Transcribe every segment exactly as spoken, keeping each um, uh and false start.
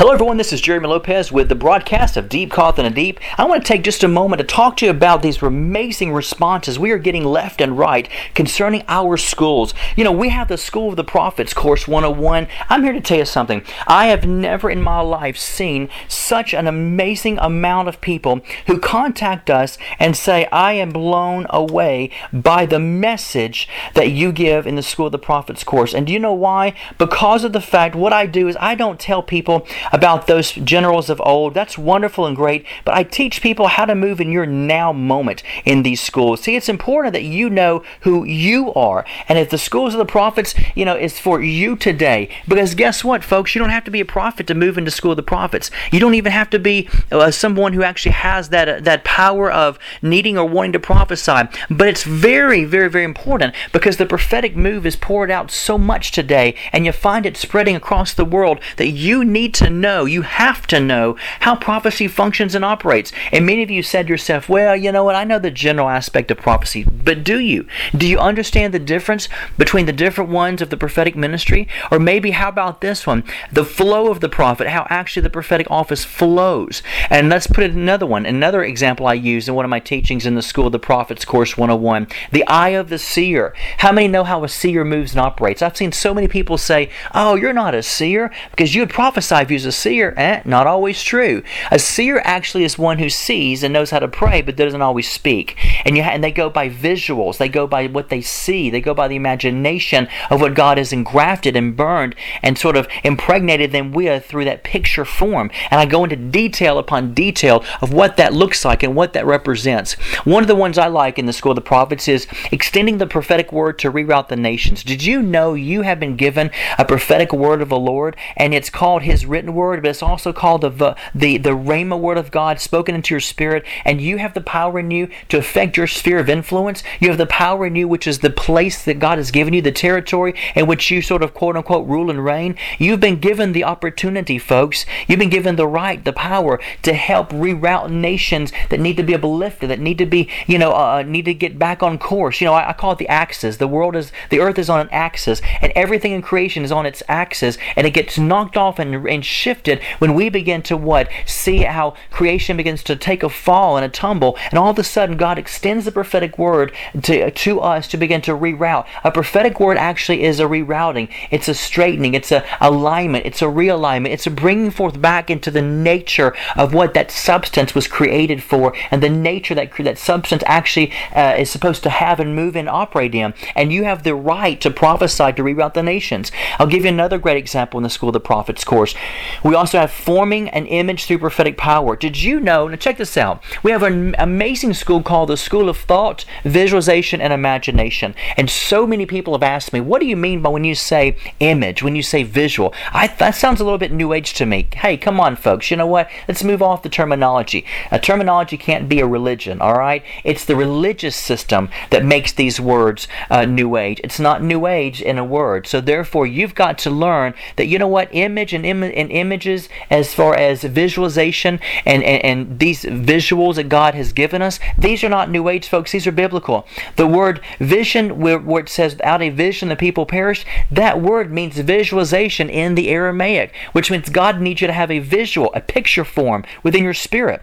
Hello everyone, this is Jeremy Lopez with the broadcast of Deep Caught in the Deep. I want to take just a moment to talk to you about these amazing responses we are getting left and right concerning our schools. You know, we have the School of the Prophets, Course one oh one. I'm here to tell you something. I have never in my life seen such an amazing amount of people who contact us and say, I am blown away by the message that you give in the School of the Prophets course. And do you know why? Because of the fact what I do is I don't tell people about those generals of old. That's wonderful and great, but I teach people how to move in your now moment in these schools. See, it's important that you know who you are. And if the Schools of the Prophets, you know, is for you today, because guess what, folks? You don't have to be a prophet to move into School of the Prophets. You don't even have to be uh, someone who actually has that uh, that power of needing or wanting to prophesy. But it's very, very, very important because the prophetic move is poured out so much today, and you find it spreading across the world that you need to know, you have to know how prophecy functions and operates. And many of you said to yourself, well, you know what, I know the general aspect of prophecy, but do you? Do you understand the difference between the different ones of the prophetic ministry? Or maybe, how about this one? The flow of the prophet, how actually the prophetic office flows. And let's put it another one. Another example I use in one of my teachings in the School of the Prophets, Course one oh one. The eye of the seer. How many know how a seer moves and operates? I've seen so many people say, oh, you're not a seer because you would prophesy if you was a seer. Eh, not always true. A seer actually is one who sees and knows how to pray but doesn't always speak. And you ha- and they go by visuals. They go by what they see. They go by the imagination of what God has engrafted and burned and sort of impregnated them with through that picture form. And I go into detail upon detail of what that looks like and what that represents. One of the ones I like in the School of the Prophets is extending the prophetic word to reroute the nations. Did you know you have been given a prophetic word of the Lord, and it's called His written word, but it's also called the, the, the Rhema word of God spoken into your spirit, and you have the power in you to affect your sphere of influence. You have the power in you, which is the place that God has given you, the territory in which you sort of quote unquote rule and reign. You've been given the opportunity, folks. You've been given the right, the power to help reroute nations that need to be uplifted, that need to be, you know, uh, need to get back on course. You know, I, I call it the axis. The world is, the earth is on an axis, and everything in creation is on its axis, and it gets knocked off and, and shifted when we begin to what? See how creation begins to take a fall and a tumble, and all of a sudden God extends the prophetic word to, to us to begin to reroute. A prophetic word actually is a rerouting. It's a straightening. It's a alignment. It's a realignment. It's a bringing forth back into the nature of what that substance was created for, and the nature that that substance actually uh, is supposed to have and move and operate in. And you have the right to prophesy to reroute the nations. I'll give you another great example in the School of the Prophets course. We also have forming an image through prophetic power. Did you know, now check this out, we have an amazing school called the School of Thought, Visualization, and Imagination. And so many people have asked me, what do you mean by when you say image, when you say visual? I, that sounds a little bit New Age to me. Hey, come on, folks. You know what? Let's move off the terminology. A terminology can't be a religion, all right? It's the religious system that makes these words uh, New Age. It's not New Age in a word. So therefore, you've got to learn that, you know what, image and, Im- and images, as far as visualization and, and, and these visuals that God has given us, these are not New Age, folks. These are biblical. The word vision, where, where it says, out a vision the people perish, that word means visualization in the Aramaic, which means God needs you to have a visual, a picture form within your spirit.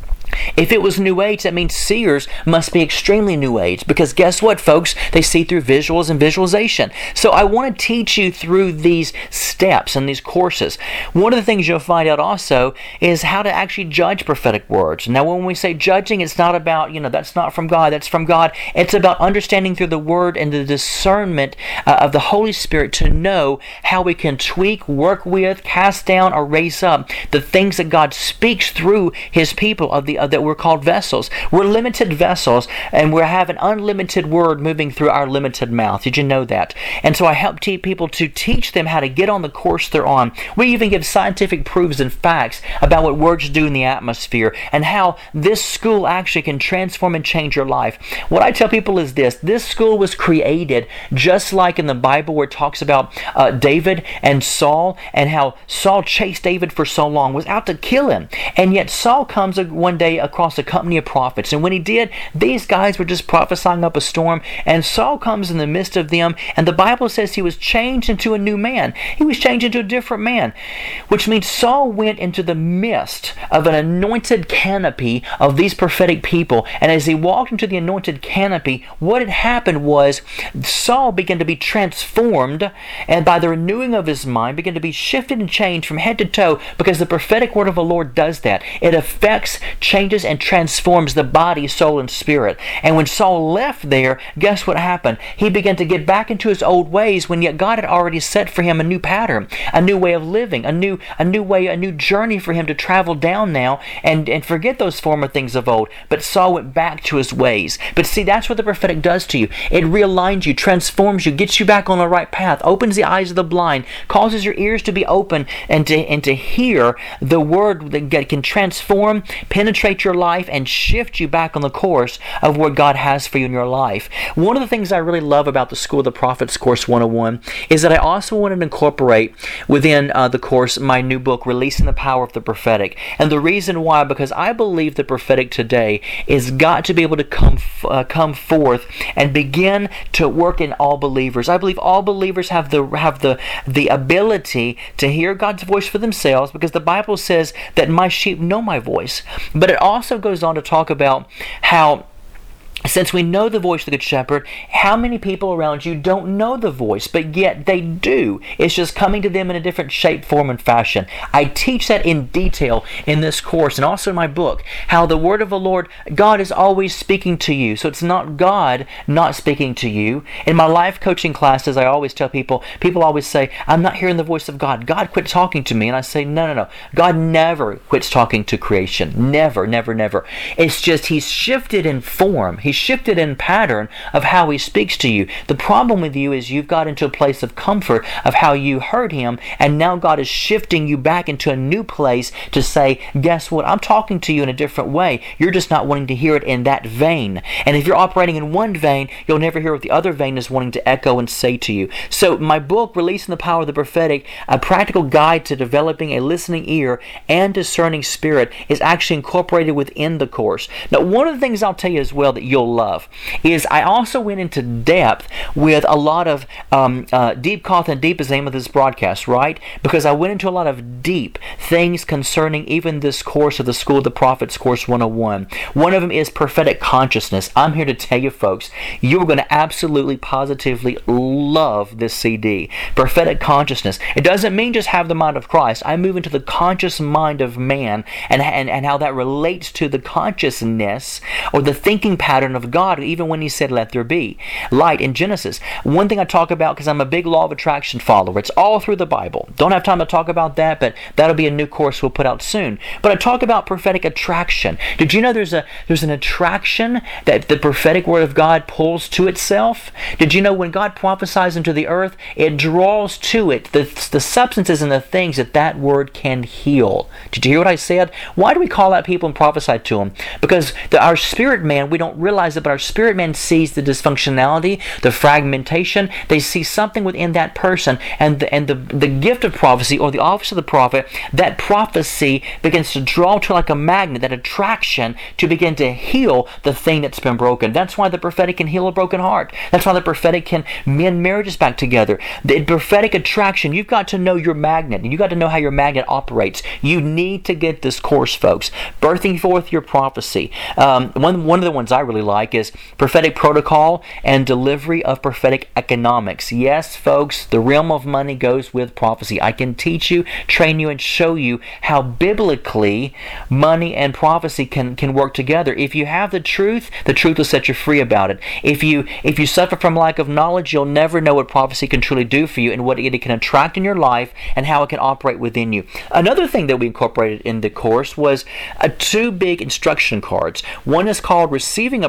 If it was New Age, that means seers must be extremely New Age, because guess what, folks? They see through visuals and visualization. So I want to teach you through these steps and these courses. One of the things you'll find out also is how to actually judge prophetic words. Now, when we say judging, it's not about, you know, that's not from God, that's from God. It's about understanding through the Word and the discernment uh, of the Holy Spirit to know how we can tweak, work with, cast down, or raise up the things that God speaks through His people of the Uh, that we're called vessels. We're limited vessels, and we have an unlimited word moving through our limited mouth. Did you know that? And so I help te- people to teach them how to get on the course they're on. We even give scientific proofs and facts about what words do in the atmosphere, and how this school actually can transform and change your life. What I tell people is this: this school was created just like in the Bible, where it talks about uh, David and Saul, and how Saul chased David for so long, was out to kill him, and yet Saul comes one day day across a company of prophets. And when he did, these guys were just prophesying up a storm, and Saul comes in the midst of them, and the Bible says he was changed into a new man. He was changed into a different man, which means Saul went into the midst of an anointed canopy of these prophetic people, and as he walked into the anointed canopy, what had happened was Saul began to be transformed, and by the renewing of his mind, began to be shifted and changed from head to toe, because the prophetic word of the Lord does that. It affects, changes, and transforms the body, soul, and spirit. And when Saul left there, guess what happened? He began to get back into his old ways, when yet God had already set for him a new pattern, a new way of living, a new a new way, a new journey for him to travel down now and, and forget those former things of old. But Saul went back to his ways. But see, that's what the prophetic does to you. It realigns you, transforms you, gets you back on the right path, opens the eyes of the blind, causes your ears to be open and to, and to hear the word that can transform, penetrate your life, and shift you back on the course of what God has for you in your life. One of the things I really love about the School of the Prophets Course one oh one is that I also wanted to incorporate within uh, the course my new book, Releasing the Power of the Prophetic. And the reason why, because I believe the prophetic today is got to be able to come uh, come forth and begin to work in all believers. I believe all believers have the have the the ability to hear God's voice for themselves, because the Bible says that my sheep know my voice. But it also goes on to talk about how, since we know the voice of the Good Shepherd, how many people around you don't know the voice, but yet they do? It's just coming to them in a different shape, form, and fashion. I teach that in detail in this course and also in my book, how the Word of the Lord, God is always speaking to you. So it's not God not speaking to you. In my life coaching classes, I always tell people, people always say, I'm not hearing the voice of God. God quit talking to me. And I say, no, no, no. God never quits talking to creation. Never, never, never. It's just He's shifted in form. He's shifted in pattern of how He speaks to you. The problem with you is you've got into a place of comfort of how you heard Him, and now God is shifting you back into a new place to say, guess what? I'm talking to you in a different way. You're just not wanting to hear it in that vein. And if you're operating in one vein, you'll never hear what the other vein is wanting to echo and say to you. So my book, Releasing the Power of the Prophetic, a practical guide to developing a listening ear and discerning spirit, is actually incorporated within the course. Now, one of the things I'll tell you as well that you'll love is I also went into depth with a lot of um, uh, deep, Cauth and Deep is the name of this broadcast, right? Because I went into a lot of deep things concerning even this course of the School of the Prophets, Course one oh one. One of them is prophetic consciousness. I'm here to tell you folks, you're going to absolutely, positively love this C D. Prophetic consciousness. It doesn't mean just have the mind of Christ. I move into the conscious mind of man and, and, and how that relates to the consciousness or the thinking pattern of God, even when He said, let there be light in Genesis. One thing I talk about, because I'm a big law of attraction follower, it's all through the Bible. Don't have time to talk about that, but that'll be a new course we'll put out soon. But I talk about prophetic attraction. Did you know there's a there's an attraction that the prophetic word of God pulls to itself? Did you know when God prophesies into the earth, it draws to it the, the substances and the things that that word can heal? Did you hear what I said? Why do we call out people and prophesy to them? Because the, our spirit man, we don't realize it, but our spirit man sees the dysfunctionality, the fragmentation. They see something within that person, and the, and the, the gift of prophecy or the office of the prophet, that prophecy begins to draw to like a magnet, that attraction to begin to heal the thing that's been broken. That's why the prophetic can heal a broken heart. That's why the prophetic can mend marriages back together. The prophetic attraction, you've got to know your magnet, and you've got to know how your magnet operates. You need to get this course, folks. Birthing Forth Your Prophecy. Um, one, one of the ones I really like is Prophetic Protocol and Delivery of Prophetic Economics. Yes, folks, the realm of money goes with prophecy. I can teach you, train you, and show you how biblically money and prophecy can, can work together. If you have the truth, the truth will set you free about it. If you if you suffer from lack of knowledge, you'll never know what prophecy can truly do for you and what it can attract in your life and how it can operate within you. Another thing that we incorporated in the course was uh, two big instruction cards. One is called Receiving a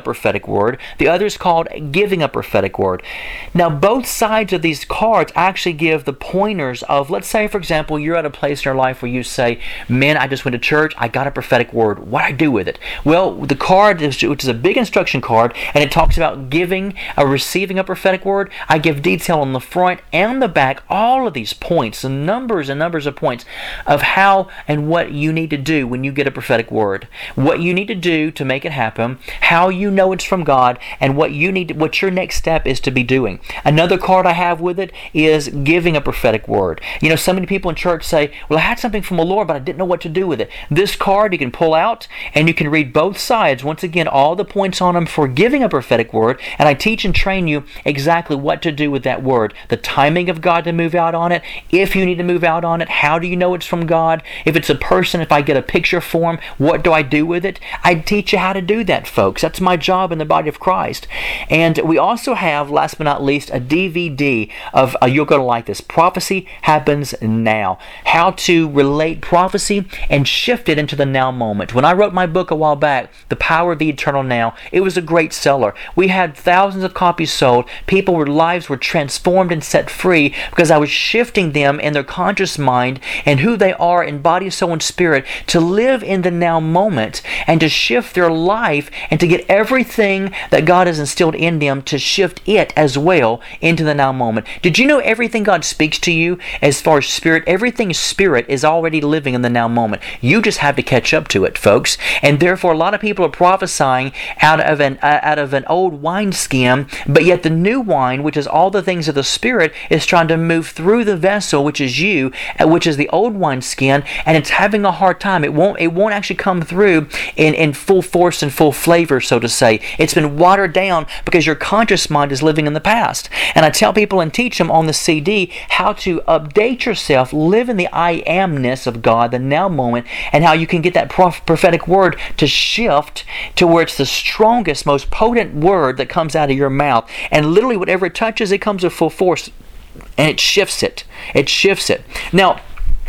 prophetic word. The other is called giving a prophetic word. Now, both sides of these cards actually give the pointers of, let's say, for example, you're at a place in your life where you say, man, I just went to church, I got a prophetic word. What do I do with it? Well, the card, which is a big instruction card, and it talks about giving or receiving a prophetic word. I give detail on the front and the back, all of these points, the numbers and numbers of points of how and what you need to do when you get a prophetic word, what you need to do to make it happen, how you know it's from God, and what you need to, what your next step is to be doing. Another card I have with it is giving a prophetic word. You know, so many people in church say, well, I had something from the Lord, but I didn't know what to do with it. This card you can pull out and you can read both sides. Once again, all the points on them for giving a prophetic word, and I teach and train you exactly what to do with that word, the timing of God to move out on it, if you need to move out on it, how do you know it's from God, if it's a person, if I get a picture form, what do I do with it? I teach you how to do that, folks. That's my job in the body of Christ. And we also have, last but not least, a D V D of, uh, you're going to like this, Prophecy Happens Now. How to relate prophecy and shift it into the now moment. When I wrote my book a while back, The Power of the Eternal Now, it was a great seller. We had thousands of copies sold. People's lives were transformed and set free because I was shifting them in their conscious mind and who they are in body, soul, and spirit to live in the now moment and to shift their life and to get everything that God has instilled in them to shift it as well into the now moment. Did you know everything God speaks to you as far as spirit, everything spirit is already living in the now moment. You just have to catch up to it, folks. And therefore, a lot of people are prophesying out of an uh, out of an old wineskin, but yet the new wine, which is all the things of the Spirit, is trying to move through the vessel, which is you, uh, which is the old wineskin, and it's having a hard time. It won't it won't actually come through in, in full force and full flavor, so to say. It's been watered down because your conscious mind is living in the past. And I tell people and teach them on the C D how to update yourself, live in the I amness of God, the now moment, and how you can get that prof- prophetic word to shift to where it's the strongest, most potent word that comes out of your mouth. And literally whatever it touches, it comes with full force. And it shifts it. It shifts it. Now,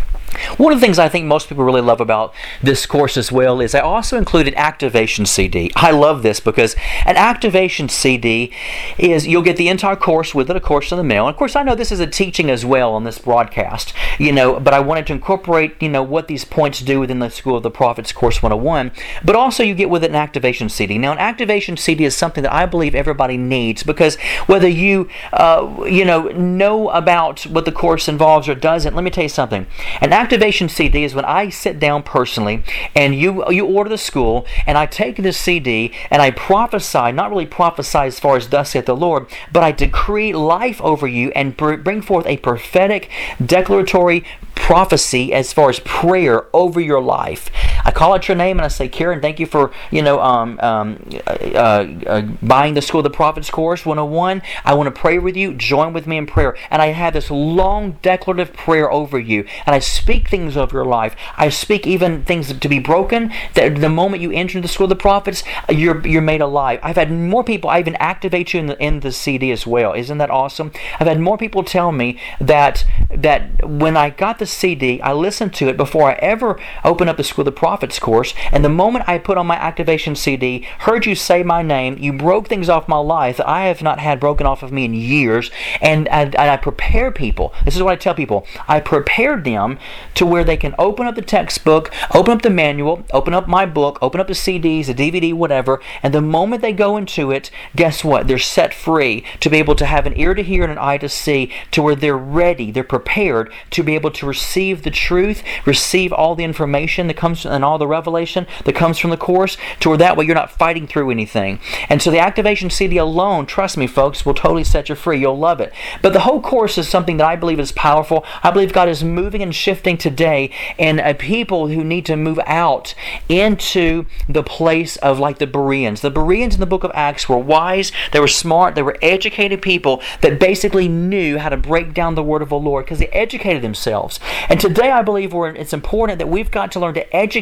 one of the things I think most people really love about this course as well is I also included activation C D. I love this because an activation C D is you'll get the entire course with it, of course, in the mail. And of course, I know this is a teaching as well on this broadcast, you know, but I wanted to incorporate, you know, what these points do within the School of the Prophets Course one oh one. But also you get with it an activation C D. Now, an activation C D is something that I believe everybody needs because whether you, uh, you know, know about what the course involves or doesn't, let me tell you something. An activation C D is when I sit down personally and you you order the school and I take this C D and I prophesy, not really prophesy as far as thus saith the Lord, but I decree life over you and br- bring forth a prophetic declaratory prophecy as far as prayer over your life. I call out your name and I say, Karen, thank you for, you know, um, um, uh, uh, buying the School of the Prophets course one oh one. I want to pray with you. Join with me in prayer. And I have this long declarative prayer over you. And I speak things of your life. I speak even things to be broken. That the moment you enter the School of the Prophets, you're you're made alive. I've had more people, I even activate you in the, in the C D as well. Isn't that awesome? I've had more people tell me that that when I got the C D, I listened to it before I ever opened up the School of the Prophets course, and the moment I put on my activation C D, heard you say my name, you broke things off my life that I have not had broken off of me in years, and, and, and I prepare people. This is what I tell people. I prepared them to where they can open up the textbook, open up the manual, open up my book, open up the C Ds, the D V D, whatever, and the moment they go into it, guess what? They're set free to be able to have an ear to hear and an eye to see, to where they're ready, they're prepared to be able to receive the truth, receive all the information that comes and all the revelation that comes from the course, to where that way you're not fighting through anything. And so the activation C D alone, trust me folks, will totally set you free. You'll love it. But the whole course is something that I believe is powerful. I believe God is moving and shifting today, and uh, people who need to move out into the place of like the Bereans. The Bereans in the book of Acts were wise, they were smart, they were educated people that basically knew how to break down the word of the Lord because they educated themselves. And today I believe we're, it's important that we've got to learn to educate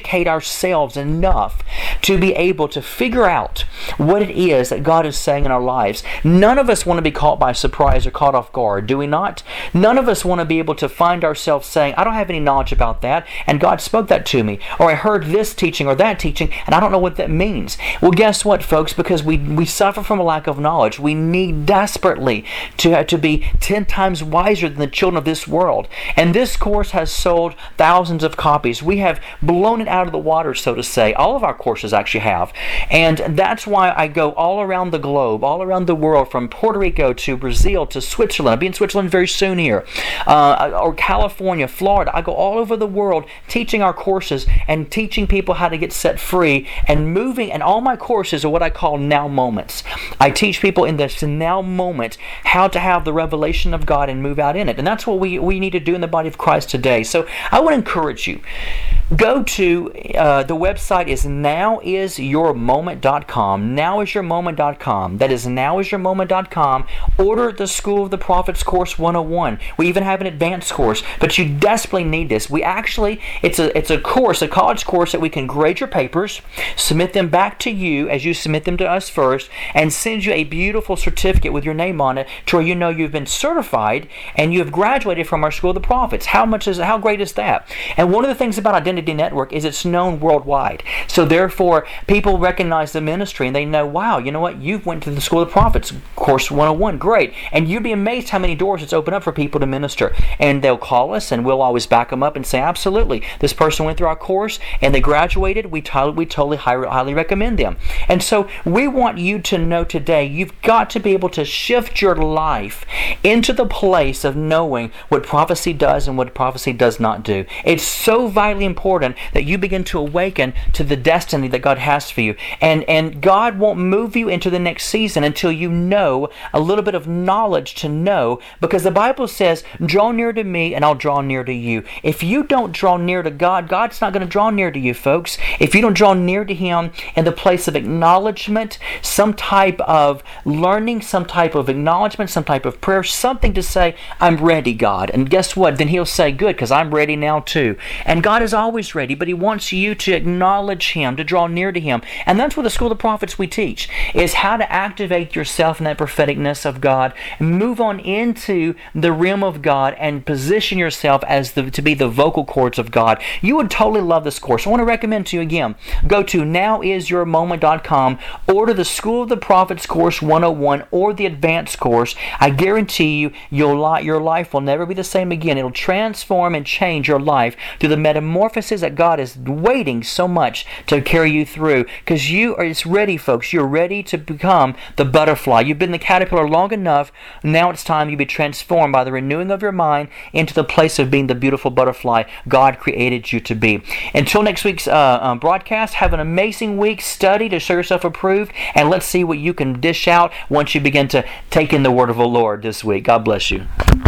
educate ourselves enough to be able to figure out what it is that God is saying in our lives. None of us want to be caught by surprise or caught off guard, do we not? None of us want to be able to find ourselves saying, I don't have any knowledge about that, and God spoke that to me, or I heard this teaching or that teaching, and I don't know what that means. Well, guess what, folks? Because we, we suffer from a lack of knowledge. We need desperately to, to be ten times wiser than the children of this world. And this course has sold thousands of copies. We have blown it out of the water, so to say. All of our courses actually have. And that's why I go all around the globe, all around the world, from Puerto Rico to Brazil to Switzerland. I'll be in Switzerland very soon here. Uh, or California, Florida. I go all over the world teaching our courses and teaching people how to get set free and moving. And all my courses are what I call now moments. I teach people in this now moment how to have the revelation of God and move out in it. And that's what we, we need to do in the body of Christ today. So I want to encourage you. Go to, uh, the website is now is your moment dot com. now is your moment dot com. That is now is your moment dot com. Order the School of the Prophets Course one oh one. We even have an advanced course, but you desperately need this. We actually, it's a it's a course, a college course that we can grade your papers, submit them back to you as you submit them to us first, and send you a beautiful certificate with your name on it to where you know you've been certified and you have graduated from our School of the Prophets. How much is how great is that? And one of the things about Identity Network is it's known worldwide. So therefore, people recognize the ministry and they know, wow, you know what? You've went to the School of the Prophets Course one oh one. Great. And you'd be amazed how many doors it's opened up for people to minister. And they'll call us and we'll always back them up and say, absolutely, this person went through our course and they graduated. We, t- we totally high- highly recommend them. And so we want you to know today, you've got to be able to shift your life into the place of knowing what prophecy does and what prophecy does not do. It's so vitally important that you begin to awaken to the destiny that God has for you. And, and God won't move you into the next season until you know a little bit of knowledge to know, because the Bible says, draw near to me and I'll draw near to you. If you don't draw near to God, God's not going to draw near to you, folks. If you don't draw near to Him in the place of acknowledgement, some type of learning, some type of acknowledgement, some type of prayer, something to say, I'm ready, God. And guess what? Then He'll say, good, because I'm ready now too. And God is always ready, but He wants you to acknowledge Him, to draw near to Him. And that's what the School of the Prophets we teach, is how to activate yourself in that propheticness of God, move on into the realm of God, and position yourself as the, to be the vocal cords of God. You would totally love this course. I want to recommend to you again, go to now is your moment dot com, order the School of the Prophets Course one oh one or the advanced course. I guarantee you, you'll, your life will never be the same again. It'll transform and change your life through the metamorphosis that God is waiting so much to carry you through, because you are it's ready, folks. You're ready to become the butterfly. You've been the caterpillar long enough. Now it's time you be transformed by the renewing of your mind into the place of being the beautiful butterfly God created you to be. Until next week's uh, um, broadcast, have an amazing week. Study to show yourself approved, and let's see what you can dish out once you begin to take in the word of the Lord this week. God bless you.